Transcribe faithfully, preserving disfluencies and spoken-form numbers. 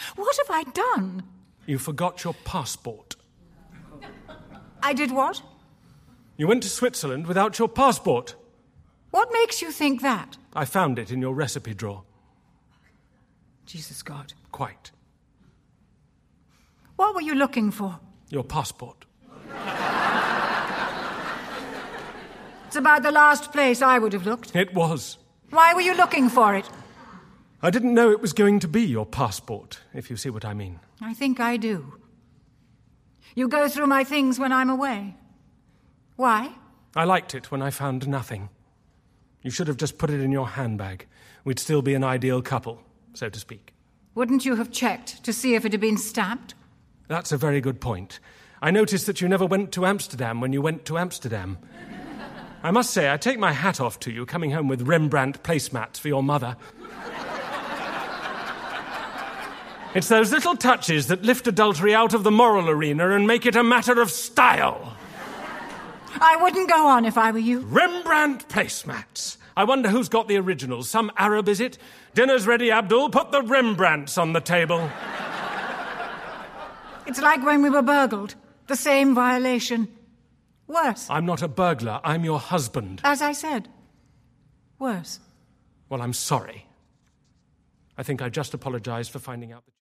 What have I done? You forgot your passport. I did what? You went to Switzerland without your passport. What makes you think that? I found it in your recipe drawer. Jesus God. Quite. What were you looking for? Your passport. It's about the last place I would have looked. It was. Why were you looking for it? I didn't know it was going to be your passport, if you see what I mean. I think I do. You go through my things when I'm away. Why? I liked it when I found nothing. You should have just put it in your handbag. We'd still be an ideal couple, so to speak. Wouldn't you have checked to see if it had been stamped? That's a very good point. I noticed that you never went to Amsterdam when you went to Amsterdam. I must say, I take my hat off to you coming home with Rembrandt placemats for your mother. It's those little touches that lift adultery out of the moral arena and make it a matter of style. I wouldn't go on if I were you. Rembrandt placemats. I wonder who's got the originals. Some Arab, is it? Dinner's ready, Abdul. Put the Rembrandts on the table. It's like when we were burgled. The same violation. Worse. I'm not a burglar. I'm your husband. As I said. Worse. Well, I'm sorry. I think I just apologized for finding out that...